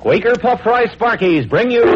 Quaker Puffed Rice Sparkies bring you...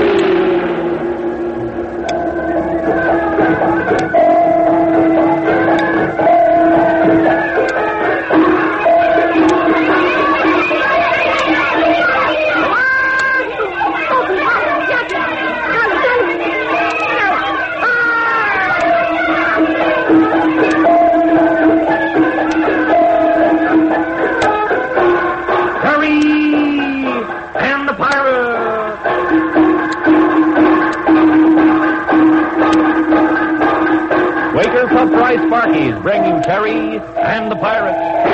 Quaker Puffed Rice Sparkies bring you Terry and the Pirate.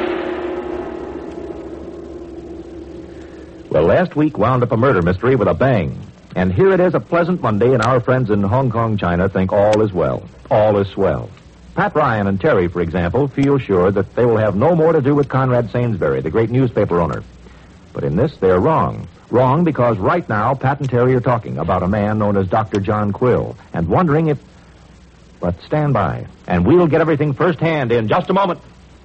Well, last week wound up a murder mystery with a bang. And here it is, a pleasant Monday, and our friends in Hong Kong, China think all is well. All is swell. Pat Ryan and Terry, for example, feel sure that they will have no more to do with Conrad Sainsbury, the great newspaper owner. But in this, they're wrong. Wrong because right now, Pat and Terry are talking about a man known as Dr. John Quill and wondering if... But stand by, and we'll get everything firsthand in just a moment.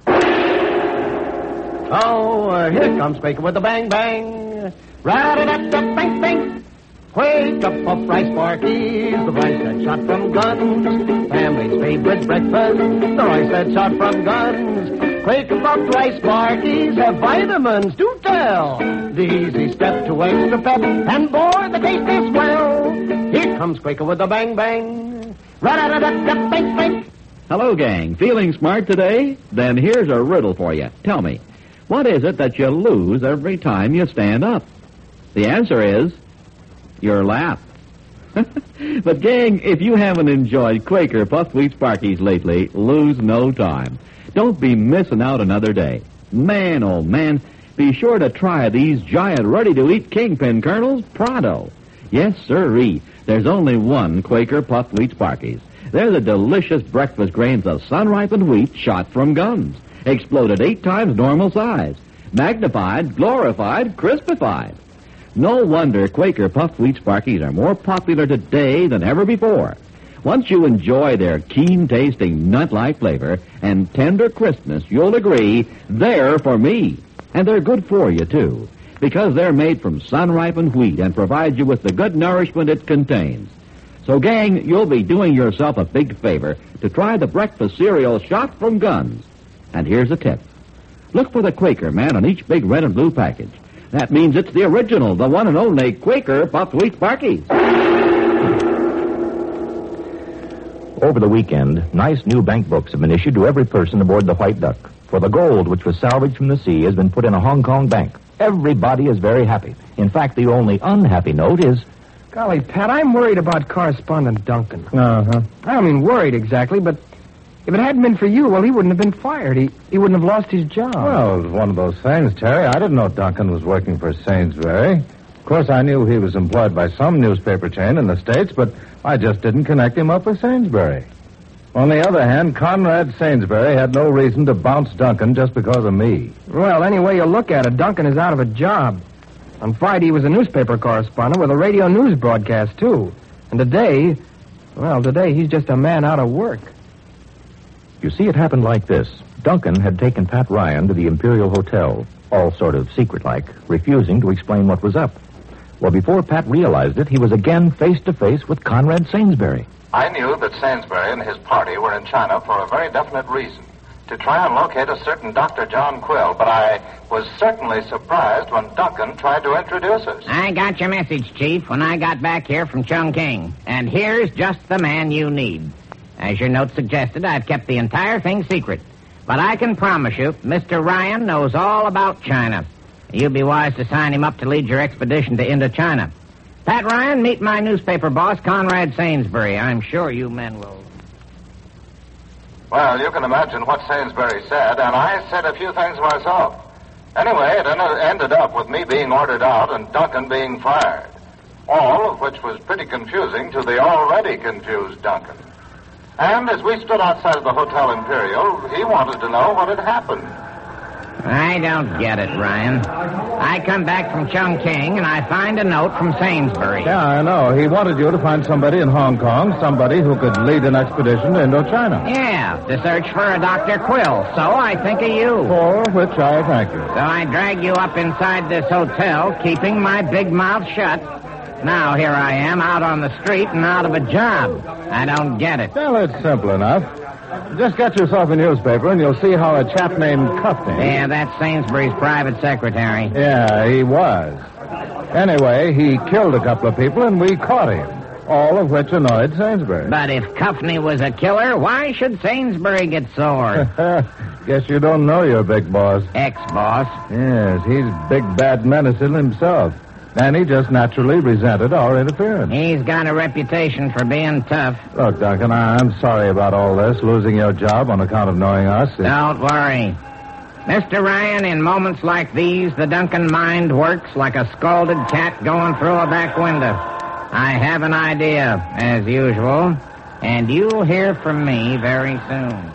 Oh, here comes Quaker with the bang bang. Rat-a-tat-tat, bang. Quaker Puffed Rice Sparkies, the rice that's shot from guns. Family's favorite breakfast, the rice that's shot from guns. Quaker Puffed Rice Sparkies have vitamins to tell. The easy step to extra pep, and boy, the taste is swell. Here comes Quaker with the bang bang. Rat-a-tat-tat, bang bang. Hello, gang. Feeling smart today? Then here's a riddle for you. Tell me, what is it that you lose every time you stand up? The answer is your lap. But, gang, if you haven't enjoyed Quaker Puffed Wheat Sparkies lately, lose no time. Don't be missing out another day. Man, oh man, be sure to try these giant ready-to-eat Kingpin kernels pronto. Yes, sirree. There's only one Quaker Puffed Wheat Sparkies. They're the delicious breakfast grains of sun-ripened wheat shot from guns. Exploded 8 times normal size. Magnified, glorified, crispified. No wonder Quaker Puffed Wheat Sparkies are more popular today than ever before. Once you enjoy their keen-tasting, nut-like flavor and tender crispness, you'll agree they're for me. And they're good for you, too, because they're made from sun-ripened wheat and provide you with the good nourishment it contains. So, gang, you'll be doing yourself a big favor to try the breakfast cereal shot from guns. And here's a tip. Look for the Quaker man on each big red and blue package. That means it's the original, the one and only Quaker Puffed Wheat Sparkies. Over the weekend, nice new bank books have been issued to every person aboard the White Duck. For the gold which was salvaged from the sea has been put in a Hong Kong bank. Everybody is very happy. In fact, the only unhappy note is... Golly, Pat, I'm worried about Correspondent Duncan. Uh-huh. I don't mean worried exactly, but if it hadn't been for you, well, he wouldn't have been fired. He wouldn't have lost his job. Well, it was one of those things, Terry. I didn't know Duncan was working for Sainsbury. Of course, I knew he was employed by some newspaper chain in the States, but I just didn't connect him up with Sainsbury. On the other hand, Conrad Sainsbury had no reason to bounce Duncan just because of me. Well, any way you look at it, Duncan is out of a job. On Friday, he was a newspaper correspondent with a radio news broadcast, too. And today he's just a man out of work. You see, it happened like this. Duncan had taken Pat Ryan to the Imperial Hotel, all sort of secret-like, refusing to explain what was up. Well, before Pat realized it, he was again face-to-face with Conrad Sainsbury. I knew that Sainsbury and his party were in China for a very definite reason, to try and locate a certain Dr. John Quill, but I was certainly surprised when Duncan tried to introduce us. I got your message, Chief, when I got back here from Chongqing, and here's just the man you need. As your note suggested, I've kept the entire thing secret, but I can promise you, Mr. Ryan knows all about China. You'd be wise to sign him up to lead your expedition to Indochina. Pat Ryan, meet my newspaper boss, Conrad Sainsbury. I'm sure you men will... Well, you can imagine what Sainsbury said, and I said a few things myself. Anyway, it ended up with me being ordered out and Duncan being fired. All of which was pretty confusing to the already confused Duncan. And as we stood outside of the Hotel Imperial, he wanted to know what had happened. I don't get it, Ryan. I come back from Chungking and I find a note from Sainsbury. Yeah, I know. He wanted you to find somebody in Hong Kong, somebody who could lead an expedition to Indochina. Yeah, to search for a Dr. Quill. So I think of you. For which I thank you. So I drag you up inside this hotel, keeping my big mouth shut. Now here I am, out on the street and out of a job. I don't get it. Well, it's simple enough. Just get yourself a newspaper and you'll see how a chap named Cuffney... Yeah, that's Sainsbury's private secretary. Yeah, he was. Anyway, he killed a couple of people and we caught him. All of which annoyed Sainsbury. But if Cuffney was a killer, why should Sainsbury get sore? Guess you don't know your big boss. Ex-boss. Yes, he's big bad medicine himself. And he just naturally resented our interference. He's got a reputation for being tough. Look, Duncan, I'm sorry about all this, losing your job on account of knowing us. Don't worry. Mr. Ryan, in moments like these, the Duncan mind works like a scalded cat going through a back window. I have an idea, as usual, and you'll hear from me very soon.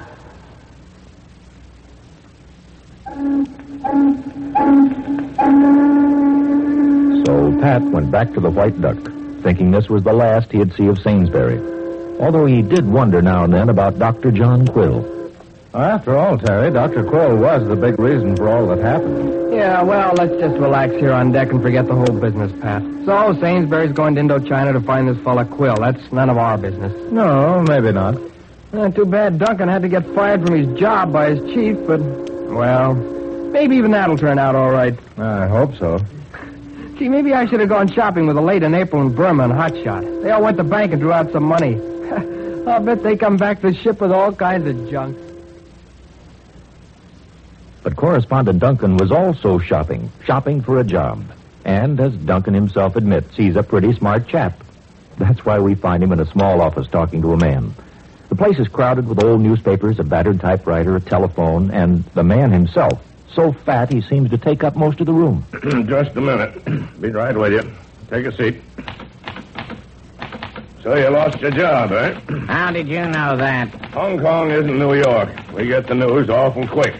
So Pat went back to the White Duck, thinking this was the last he'd see of Sainsbury. Although he did wonder now and then about Dr. John Quill. After all, Terry, Dr. Quill was the big reason for all that happened. Yeah, well, let's just relax here on deck and forget the whole business, Pat. So, Sainsbury's going to Indochina to find this fella Quill. That's none of our business. No, maybe not. Too bad Duncan had to get fired from his job by his chief, but, well, maybe even that'll turn out all right. I hope so. See, maybe I should have gone shopping with the late in April in Burma and Hotshot. They all went to the bank and drew out some money. I'll bet they come back to the ship with all kinds of junk. But correspondent Duncan was also shopping for a job. And, as Duncan himself admits, he's a pretty smart chap. That's why we find him in a small office talking to a man. The place is crowded with old newspapers, a battered typewriter, a telephone, and the man himself, so fat he seems to take up most of the room. Just a minute. Be right with you. Take a seat. So you lost your job, eh? How did you know that? Hong Kong isn't New York. We get the news awful quick.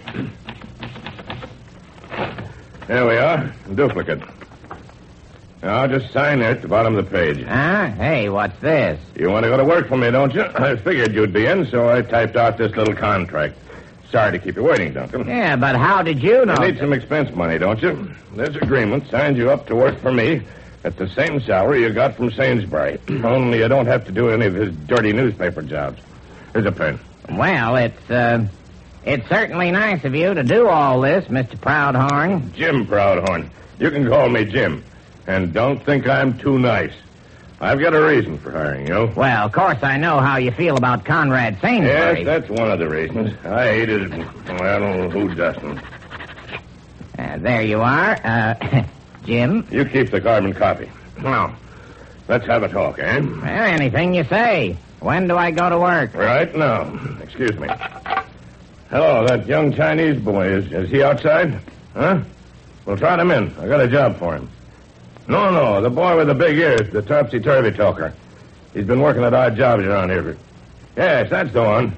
There we are. Duplicate. Now, just sign there at the bottom of the page. Huh? Hey, what's this? You want to go to work for me, don't you? I figured you'd be in, so I typed out this little contract. Sorry to keep you waiting, Duncan. Yeah, but how did you know? You need some expense money, don't you? This agreement signs you up to work for me at the same salary you got from Sainsbury. Only you don't have to do any of his dirty newspaper jobs. Here's a pen. Well, it's certainly nice of you to do all this, Mr. Proudhorn. Jim Proudhorn. You can call me Jim. And don't think I'm too nice. I've got a reason for hiring you. Well, of course I know how you feel about Conrad Sainsbury. Yes, that's one of the reasons. I hated it. Well, who doesn't? There you are. Jim? You keep the carbon copy. Now, let's have a talk, eh? Well, anything you say. When do I go to work? Right now. Excuse me. Hello, that young Chinese boy. Is he outside? Huh? Well, trot him in. I got a job for him. No, the boy with the big ears, the topsy-turvy talker. He's been working at odd jobs around here. Yes, that's the one.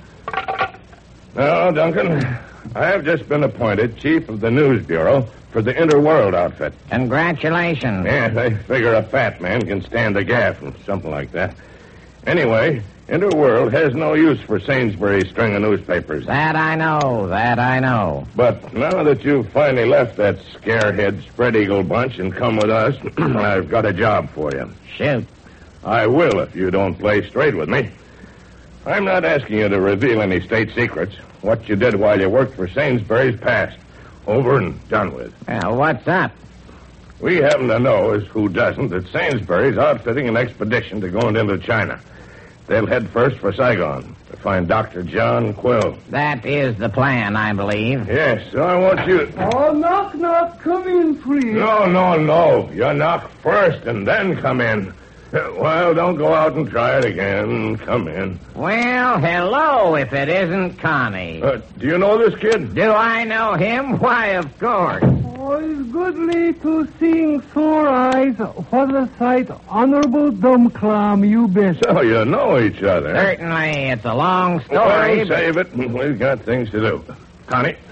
Well, Duncan, I have just been appointed chief of the news bureau for the Interworld outfit. Congratulations. Yes, I figure a fat man can stand a gaff or something like that. Anyway, Interworld has no use for Sainsbury's string of newspapers. That I know. But now that you've finally left that scarehead spread eagle bunch and come with us, I've got a job for you. Shoot. I will if you don't play straight with me. I'm not asking you to reveal any state secrets. What you did while you worked for Sainsbury's past. Over and done with. Well, what's up? We happen to know, as who doesn't, that Sainsbury's outfitting an expedition to go into China. They'll head first for Saigon to find Dr. John Quill. That is the plan, I believe. Yes, so I want you... Oh, knock, come in, please. No. You knock first and then come in. Well, don't go out and try it again. Come in. Well, hello, if it isn't Connie. Do you know this kid? Do I know him? Why, of course. Oh, it's goodly to seeing sore eyes. What a sight. Honorable Dumb Clam, you bet. So you know each other. Certainly, it's a long story. Well, save it. We've got things to do. Connie,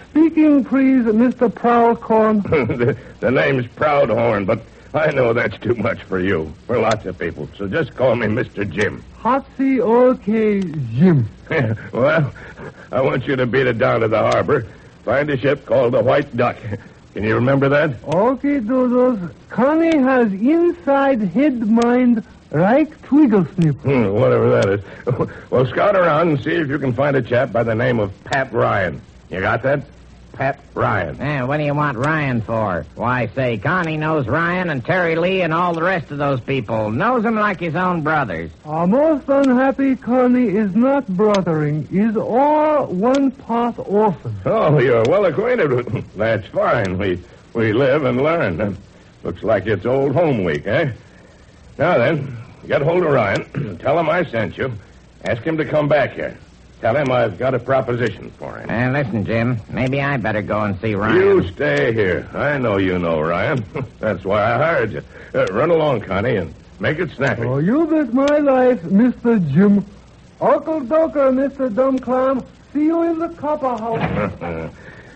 Speaking, please, Mr. Proudhorn. The name's Proudhorn, but I know that's too much for you, for lots of people. So just call me Mr. Jim. Hotsie, okay, Jim. Well, I want you to beat it down to the harbor. Find a ship called the White Duck. Can you remember that? Okay, Dodos. Connie has inside head mind like Twigglesnip. Whatever that is. Well, scout around and see if you can find a chap by the name of Pat Ryan. You got that? Pat Ryan. What do you want Ryan for? Why, say, Connie knows Ryan and Terry Lee and all the rest of those people. Knows them like his own brothers. Our most unhappy Connie is not brothering, is all one part orphan. Oh, you're well acquainted with him. That's fine. We live and learn. Looks like it's old home week, eh? Now then, get hold of Ryan. Tell him I sent you. Ask him to come back here. Tell him I've got a proposition for him. Listen, Jim, maybe I better go and see Ryan. You stay here. I know you know Ryan. That's why I hired you. Run along, Connie, and make it snappy. Oh, you bet my life, Mr. Jim. Uncle Doker, Mr. Dumb Clam. See you in the copper house.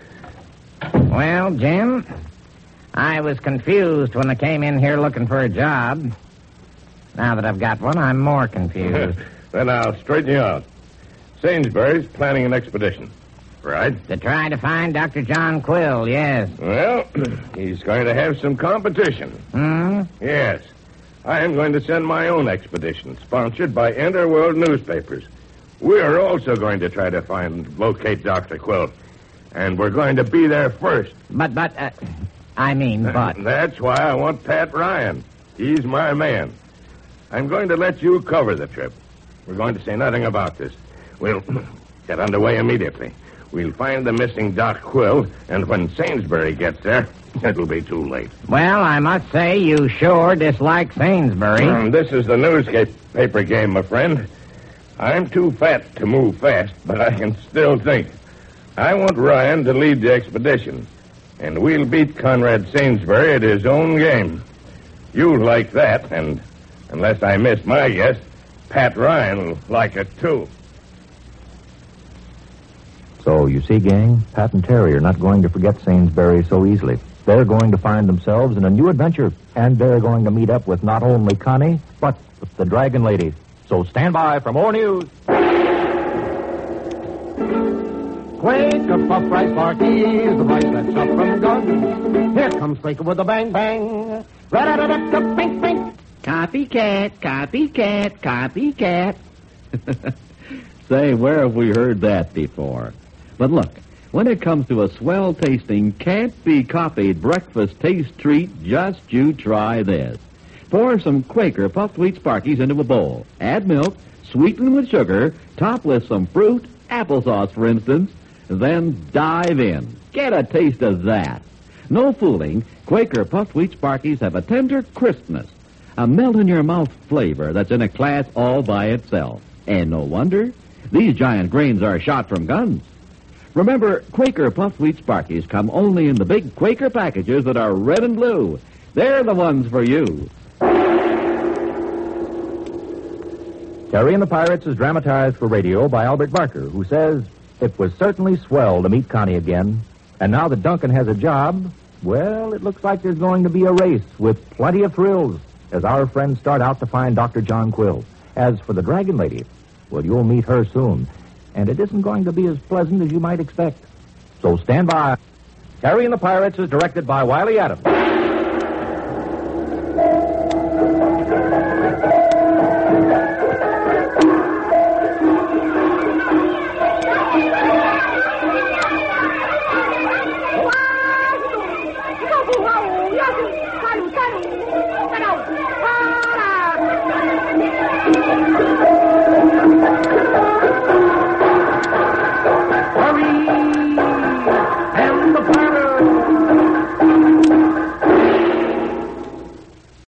Well, Jim, I was confused when I came in here looking for a job. Now that I've got one, I'm more confused. Then I'll straighten you out. Sainsbury's planning an expedition, right? To try to find Dr. John Quill, yes. Well, he's going to have some competition. Yes. I am going to send my own expedition, sponsored by Interworld newspapers. We're also going to try to locate Dr. Quill. And we're going to be there first. But. That's why I want Pat Ryan. He's my man. I'm going to let you cover the trip. We're going to say nothing about this. We'll get underway immediately. We'll find the missing Doc Quill, and when Sainsbury gets there, it'll be too late. Well, I must say you sure dislike Sainsbury. This is the newspaper game, my friend. I'm too fat to move fast, but I can still think. I want Ryan to lead the expedition, and we'll beat Conrad Sainsbury at his own game. You'll like that, and unless I miss my guess, Pat Ryan will like it, too. So, you see, gang, Pat and Terry are not going to forget Sainsbury so easily. They're going to find themselves in a new adventure, and they're going to meet up with not only Connie, but with the Dragon Lady. So stand by for more news. Quaker Puff Rice Sparkies, the rice that's up from guns. Here comes Quaker with a bang bang. Ra-da-da-da-da, bing bing. Copycat, copycat, copycat. Say, where have we heard that before? But look, when it comes to a swell-tasting, can't-be-copied breakfast taste treat, just you try this. Pour some Quaker puffed wheat Sparkies into a bowl. Add milk, sweeten with sugar, top with some fruit, applesauce, for instance, then dive in. Get a taste of that. No fooling, Quaker puffed wheat Sparkies have a tender crispness, a melt-in-your-mouth flavor that's in a class all by itself. And no wonder, these giant grains are shot from guns. Remember, Quaker puffed wheat Sparkies come only in the big Quaker packages that are red and blue. They're the ones for you. Terry and the Pirates is dramatized for radio by Albert Barker, who says, "It was certainly swell to meet Connie again. And now that Duncan has a job, well, it looks like there's going to be a race with plenty of thrills as our friends start out to find Dr. John Quill. As for the Dragon Lady, well, you'll meet her soon. And it isn't going to be as pleasant as you might expect. So stand by. Terry and the Pirates is directed by Wiley Adams.